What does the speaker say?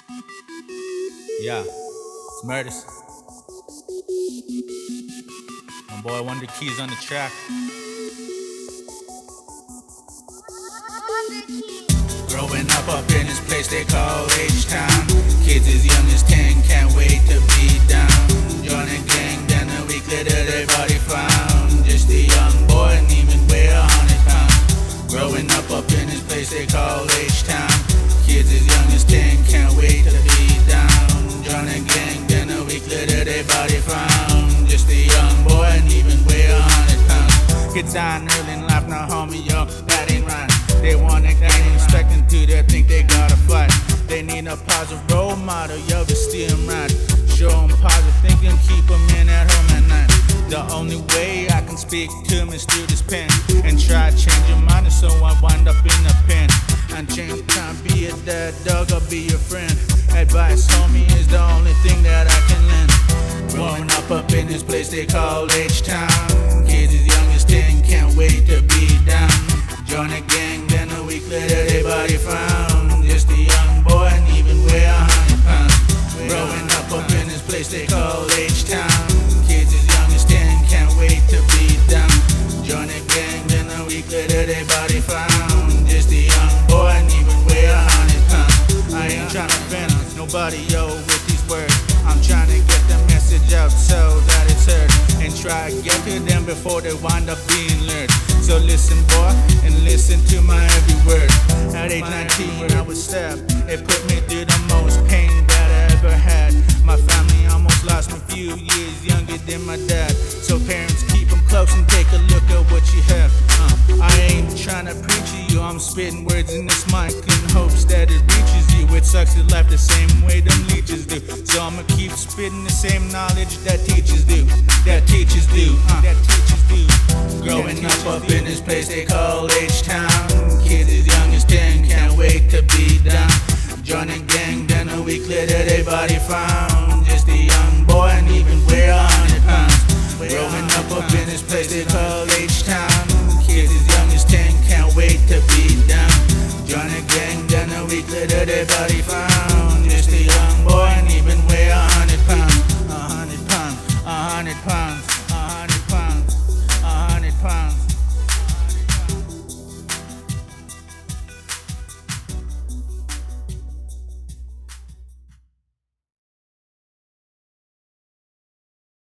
Yeah, it's Murders. My boy Wonder Keys on the track. Growing up in this place they call H-Town. Kids as young as 10 can't wait to be down. Join a gang, then a week later their body found. Just a young boy and even weigh 100 pounds. Growing up in this place they call H-Town. Kids as young as 10 can't wait to be down. Join a gang, then a week later their body found. Just a young boy and even weigh 100 pounds. Get down early in life, now homie, yo, that ain't right. They want it, they ain't expecting to, they think they gotta fight. They need a positive role model, yo, to steer them right. Show them positive thinking, keep them in at home at night. The only way I can speak to them is through this pen. And try to change your mind, so I wind up in a pen. And change time, be a dead dog, I'll be your friend. Advice, homie, is the only thing that I can lend. Growing up in this place they call H-Town. Kids as young as 10 can't wait to be down. Join a gang, then a week later they body found. Just a young boy and even weigh 100 pounds. Growing up in this place they call H-Town. Kids as young as 10 can't wait to be down. Join a gang, then a week later they body found. Just a young boy and even weigh 100 pounds. I ain't tryna offend nobody, yo, with these words. I'm trying to get the message out so that it's heard. And try to get to them before they wind up being learned. So listen, boy, and listen to my every word. At age 19, I was stabbed. It put me through the most pain that I ever had. My family almost lost me a few years younger than my dad. So parents, keep them close and take a look at what you have. I ain't trying to preach to you, I'm spitting words in this mic in hopes that it reaches you. It sucks to life the same way them leeches do. So I'ma keep spitting the same knowledge that teachers do. That teachers do. Growing up in this place they call H-Town. Kids as young as 10 can't wait to be down. Join a gang, then a week later they body found. Just a young boy and even weigh 100 pounds. Growing up in this place they call H-Town. Kids as young as 10 can't wait to be down. Join a gang, then a week later they body found.